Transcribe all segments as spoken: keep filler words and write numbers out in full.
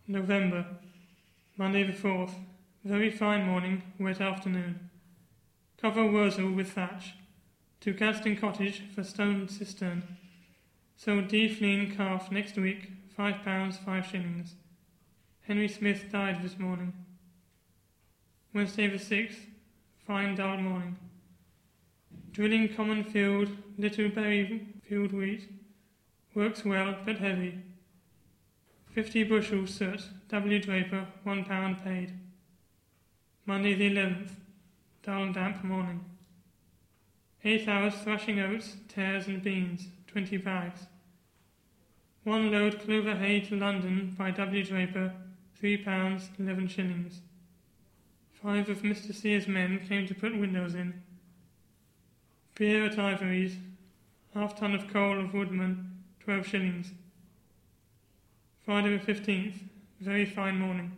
November, Monday the fourth. Very fine morning, wet afternoon. Cover Wurzel with thatch. To Gadsden Cottage for stone cistern. Sold D. Flynn calf next week, five pounds five shillings. Henry Smith died this morning. Wednesday the sixth. Fine dull morning. Drilling common field, little berry field wheat. Works well but heavy. Fifty bushels soot, W. Draper, one pound paid. Monday the eleventh. Dull damp morning. Eight hours thrashing oats, tares and beans, twenty bags. One load clover hay to London by W. Draper, three pounds eleven shillings. Five of Mister Sears' men came to put windows in. Beer at Ivory's, half ton of coal of Woodman, twelve shillings. Friday the fifteenth, very fine morning.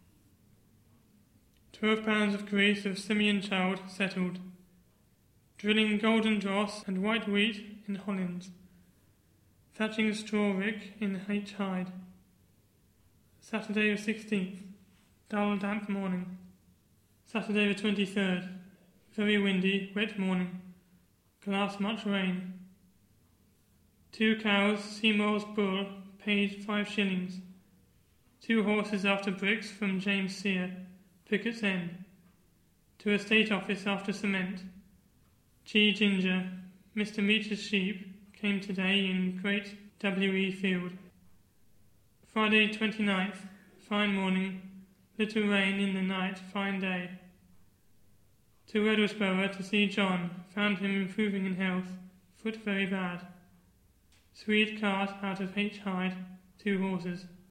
Twelve pounds of grease of Simeon Child settled. Drilling golden dross and white wheat in Hollins. Thatching straw rick in H. Hyde. Saturday the sixteenth, dull damp morning. Saturday the twenty-third, very windy, wet morning. Glass much rain. Two cows, Seymour's bull, paid five shillings. Two horses after bricks from James Sear, Pickett's End. To estate office after cement. G. Ginger, Mister Meach's sheep, came today in Great W. E. Field. Friday twenty-ninth, fine morning, little rain in the night, fine day. To Edwardesborough to see John, found him improving in health, foot very bad. Swede cart out of H. Hyde, two horses.